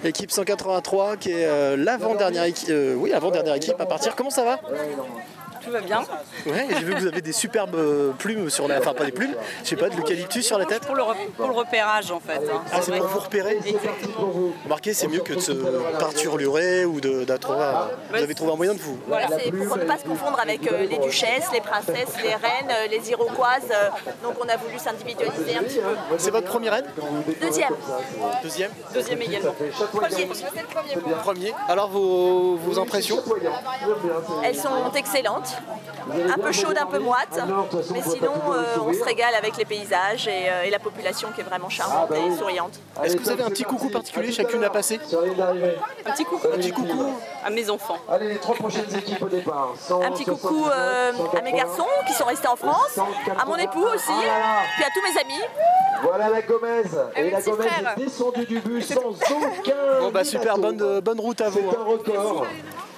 Équipe 183 qui est l'avant-dernière avant-dernière équipe à partir. Comment ça va? Tout va bien. Ouais, j'ai vu que vous avez des superbes plumes sur la... Enfin pas des plumes, je sais pas, de l'eucalyptus sur la tête. Pour le repérage en fait. Hein. Ah, c'est pour vous repérer? Exactement. Remarquez, c'est mieux que de se peinturer ou d'être... Vous avez trouvé un moyen de vous... Voilà, c'est pour ne pas se confondre avec les duchesses, les princesses, les reines, les iroquoises. Donc on a voulu s'individualiser un petit peu. C'est votre première reine? Deuxième. Deuxième? Deuxième également. Premier. Premier. Alors vos impressions? Elles sont excellentes. Un peu chaude, un peu moite, mais sinon on se régale avec les paysages et la population qui est vraiment charmante et souriante. Est-ce que vous avez un petit coucou particulier chacune à passer? Un petit coucou. Un petit coucou à mes enfants. Allez, les 3 prochaines équipes au départ. Un petit coucou à mes garçons qui sont restés en France, à mon époux aussi, puis à tous mes amis. Voilà la Gomez. Et la petit Gomez frère. est descendue du bus sans aucun... Bon bah super, bonne route à vous. C'est un record.